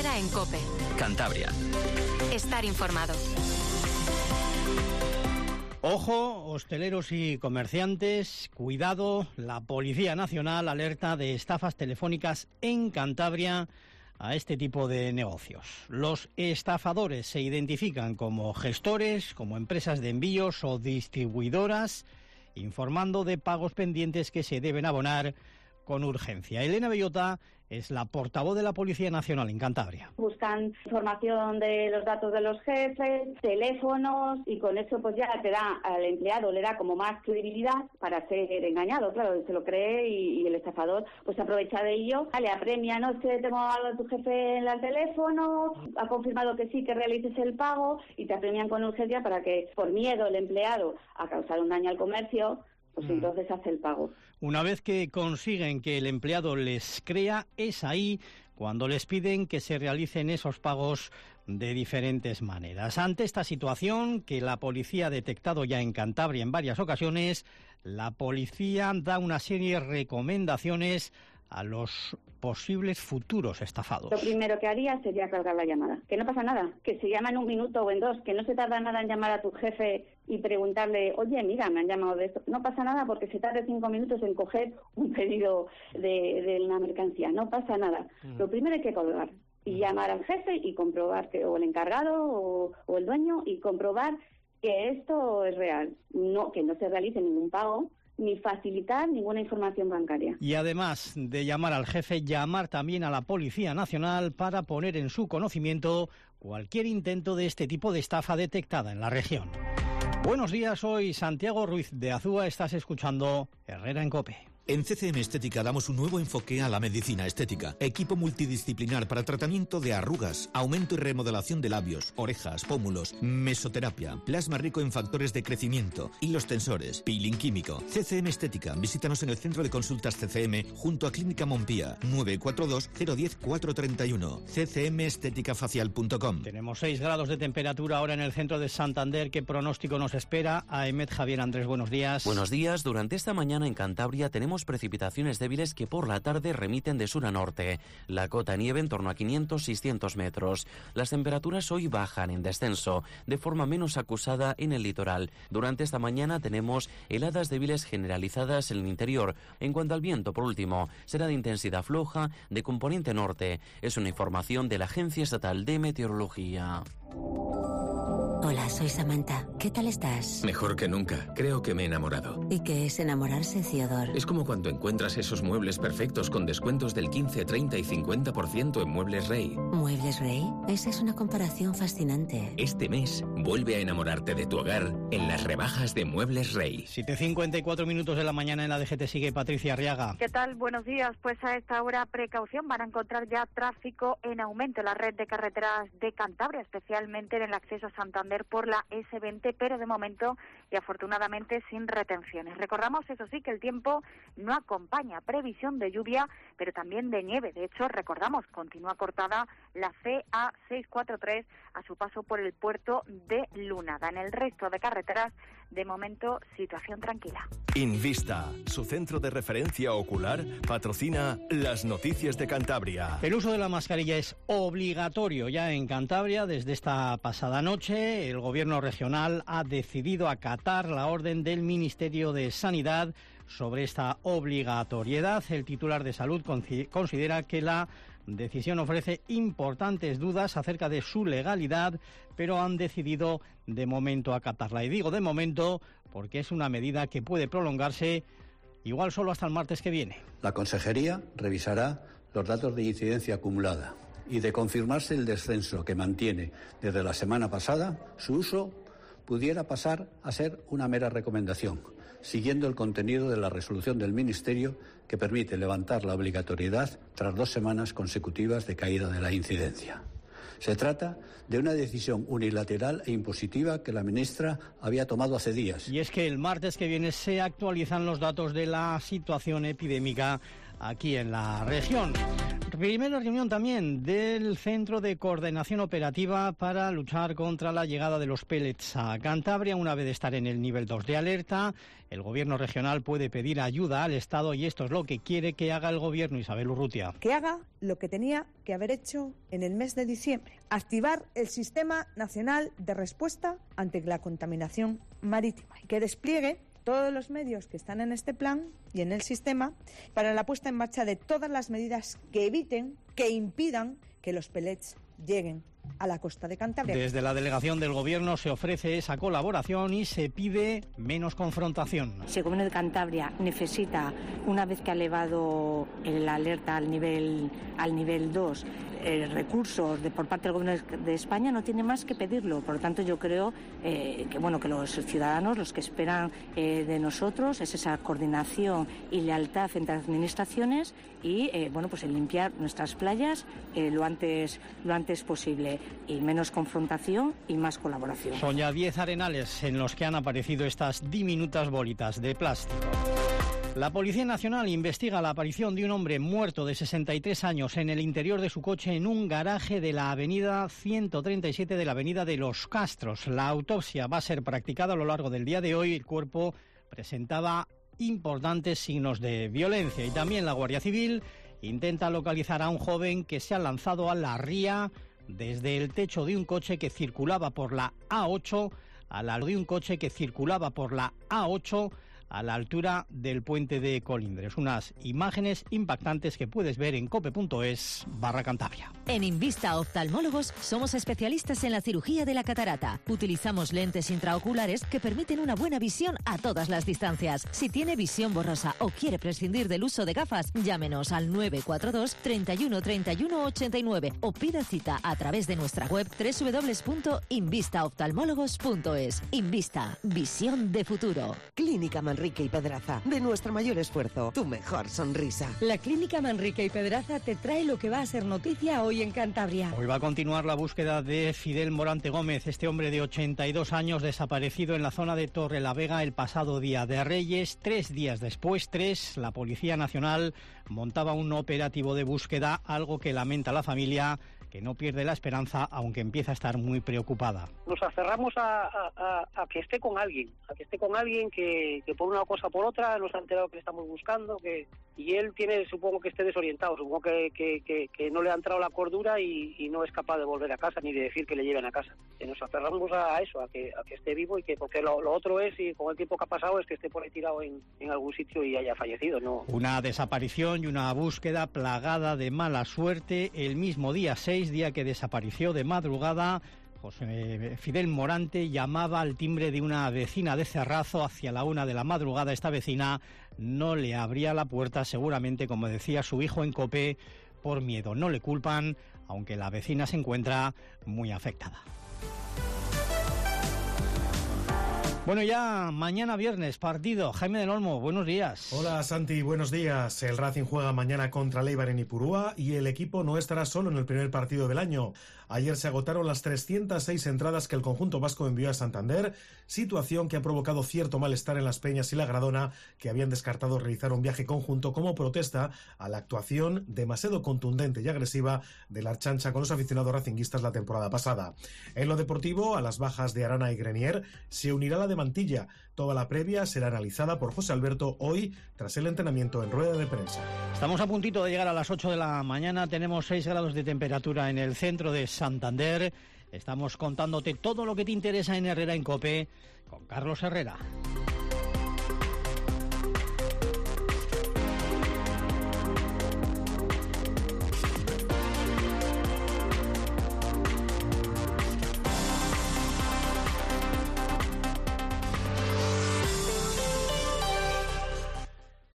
Herrera en COPE. Cantabria. Estar informado. Ojo, hosteleros y comerciantes, cuidado, la Policía Nacional alerta de estafas telefónicas en Cantabria a este tipo de negocios. Los estafadores se identifican como gestores, como empresas de envíos o distribuidoras, informando de pagos pendientes que se deben abonar con urgencia. Elena Bellota es la portavoz de la Policía Nacional en Cantabria. Buscan información de los datos de los jefes, teléfonos, y con eso pues ya te da al empleado, le da como más credibilidad para ser engañado. Claro, se lo cree y el estafador pues se aprovecha de ello, le apremia, no sé, tengo a tu jefe en el teléfono, ha confirmado que sí, que realices el pago, y te apremian con urgencia para que, por miedo el empleado a causar un daño al comercio, pues entonces hace el pago. Una vez que consiguen que el empleado les crea, es ahí cuando les piden que se realicen esos pagos de diferentes maneras. Ante esta situación, que la policía ha detectado ya en Cantabria en varias ocasiones, la policía da una serie de recomendaciones a los posibles futuros estafados. Lo primero que haría sería cargar la llamada. Que no pasa nada, que se llama en 1 minuto o en 2, que no se tarda nada en llamar a tu jefe y preguntarle, oye, mira, me han llamado de esto. No pasa nada porque se tarde 5 minutos en coger un pedido de una mercancía. No pasa nada. Lo primero hay que colgar y llamar al jefe y comprobar que, o el encargado o el dueño, y comprobar que esto es real. No, que no se realice ningún pago, ni facilitar ninguna información bancaria. Y además de llamar al jefe, llamar también a la Policía Nacional para poner en su conocimiento cualquier intento de este tipo de estafa detectada en la región. Buenos días, soy Santiago Ruiz de Azúa, estás escuchando Herrera en COPE. En CCM Estética damos un nuevo enfoque a la medicina estética. Equipo multidisciplinar para tratamiento de arrugas, aumento y remodelación de labios, orejas, pómulos, mesoterapia, plasma rico en factores de crecimiento, hilos tensores, peeling químico. CCM Estética. Visítanos en el Centro de Consultas CCM junto a Clínica Montpía, 942-010-431. ccmesteticafacial.com. Tenemos 6 grados de temperatura ahora en el centro de Santander. ¿Qué pronóstico nos espera? Ahmed Javier Andrés, buenos días. Buenos días. Durante esta mañana en Cantabria tenemos precipitaciones débiles que por la tarde remiten de sur a norte. La cota nieve en torno a 500-600 metros. Las temperaturas hoy bajan en descenso, de forma menos acusada en el litoral. Durante esta mañana tenemos heladas débiles generalizadas en el interior. En cuanto al viento, por último, será de intensidad floja, de componente norte. Es una información de la Agencia Estatal de Meteorología. Hola, soy Samantha. ¿Qué tal estás? Mejor que nunca. Creo que me he enamorado. ¿Y qué es enamorarse, Theodore? Es como cuando encuentras esos muebles perfectos con descuentos del 15, 30 y 50% en Muebles Rey. ¿Muebles Rey? Esa es una comparación fascinante. Este mes, vuelve a enamorarte de tu hogar en las rebajas de Muebles Rey. 7:54 minutos de la mañana en la DGT. Sigue Patricia Arriaga. ¿Qué tal? Buenos días. Pues a esta hora, precaución, van a encontrar ya tráfico en aumento en la red de carreteras de Cantabria, especialmente en el acceso a Santander por la S20, pero de momento y afortunadamente sin retenciones. Recordamos, eso sí, que el tiempo no acompaña previsión de lluvia, pero también de nieve. De hecho, recordamos, continúa cortada la CA643 a su paso por el puerto de Lunada. En el resto de carreteras, de momento, situación tranquila. Invista, su centro de referencia ocular, patrocina las noticias de Cantabria. El uso de la mascarilla es obligatorio ya en Cantabria desde esta pasada noche. El gobierno regional ha decidido acatar la orden del Ministerio de Sanidad sobre esta obligatoriedad. El titular de Salud considera que la decisión ofrece importantes dudas acerca de su legalidad, pero han decidido de momento acatarla. Y digo de momento porque es una medida que puede prolongarse igual solo hasta el martes que viene. La Consejería revisará los datos de incidencia acumulada y, de confirmarse el descenso que mantiene desde la semana pasada, su uso pudiera pasar a ser una mera recomendación, siguiendo el contenido de la resolución del Ministerio que permite levantar la obligatoriedad tras 2 semanas consecutivas de caída de la incidencia. Se trata de una decisión unilateral e impositiva que la ministra había tomado hace días. Y es que el martes que viene se actualizan los datos de la situación epidémica aquí en la región. Primera reunión también del Centro de Coordinación Operativa para luchar contra la llegada de los pellets a Cantabria. Una vez de estar en el nivel 2 de alerta, el Gobierno regional puede pedir ayuda al Estado y esto es lo que quiere que haga el Gobierno. Isabel Urrutia. Que haga lo que tenía que haber hecho en el mes de diciembre. Activar el Sistema Nacional de Respuesta ante la Contaminación Marítima y que despliegue todos los medios que están en este plan y en el sistema para la puesta en marcha de todas las medidas que eviten, que impidan que los pellets lleguen a la costa de Cantabria. Desde la delegación del Gobierno se ofrece esa colaboración y se pide menos confrontación. Si el Gobierno de Cantabria necesita, una vez que ha elevado la alerta al nivel 2, recursos por parte del Gobierno de España, no tiene más que pedirlo. Por lo tanto, yo creo que los ciudadanos, los que esperan de nosotros, es esa coordinación y lealtad entre las administraciones y pues el limpiar nuestras playas lo antes posible, y menos confrontación y más colaboración. Son ya 10 arenales en los que han aparecido estas diminutas bolitas de plástico. La Policía Nacional investiga la aparición de un hombre muerto de 63 años en el interior de su coche en un garaje de la avenida 137 de la avenida de Los Castros. La autopsia va a ser practicada a lo largo del día de hoy. El cuerpo presentaba importantes signos de violencia y también la Guardia Civil intenta localizar a un joven que se ha lanzado a la ría desde el techo de un coche que circulaba por la A8 a la altura del puente de Colindres. Unas imágenes impactantes que puedes ver en cope.es/Cantabria. En Invista Oftalmólogos somos especialistas en la cirugía de la catarata. Utilizamos lentes intraoculares que permiten una buena visión a todas las distancias. Si tiene visión borrosa o quiere prescindir del uso de gafas, llámenos al 942 31 31 89 o pida cita a través de nuestra web www.invistaoftalmólogos.es. Invista, visión de futuro. Clínica Manrique y Pedraza, de nuestro mayor esfuerzo, tu mejor sonrisa. La Clínica Manrique y Pedraza te trae lo que va a ser noticia hoy en Cantabria. Hoy va a continuar la búsqueda de Fidel Morante Gómez, este hombre de 82 años desaparecido en la zona de Torrelavega el pasado día de Reyes. 3 días después, la Policía Nacional montaba un operativo de búsqueda, algo que lamenta la familia, que no pierde la esperanza, aunque empieza a estar muy preocupada. Nos aferramos a que esté con alguien, que por una cosa o por otra nos ha enterado que le estamos buscando, y él supongo que esté desorientado, supongo que no le ha entrado la cordura y no es capaz de volver a casa ni de decir que le lleven a casa. Nos aferramos a eso, a que esté vivo, y porque lo otro es, y con el tiempo que ha pasado, es que esté por ahí tirado en algún sitio y haya fallecido, ¿no? Una desaparición y una búsqueda plagada de mala suerte. El mismo día 6, día que desapareció de madrugada, Fidel Morante llamaba al timbre de una vecina de Cerrazo hacia la 1 de la madrugada. Esta vecina no le abría la puerta, seguramente, como decía su hijo en COPE, por miedo. No le culpan, aunque la vecina se encuentra muy afectada. Bueno, ya mañana viernes, partido. Jaime del Olmo, buenos días. Hola, Santi, buenos días. El Racing juega mañana contra el Eibar en Ipurúa y el equipo no estará solo en el primer partido del año. Ayer se agotaron las 306 entradas que el conjunto vasco envió a Santander, situación que ha provocado cierto malestar en Las Peñas y la Gradona, que habían descartado realizar un viaje conjunto como protesta a la actuación demasiado contundente y agresiva de la Archancha con los aficionados racinguistas la temporada pasada. En lo deportivo, a las bajas de Arana y Grenier se unirá la de Mantilla. Toda la previa será analizada por José Alberto hoy tras el entrenamiento en rueda de prensa. Estamos a puntito de llegar a las 8 de la mañana. Tenemos 6 grados de temperatura en el centro de Santander. Estamos contándote todo lo que te interesa en Herrera en COPE con Carlos Herrera.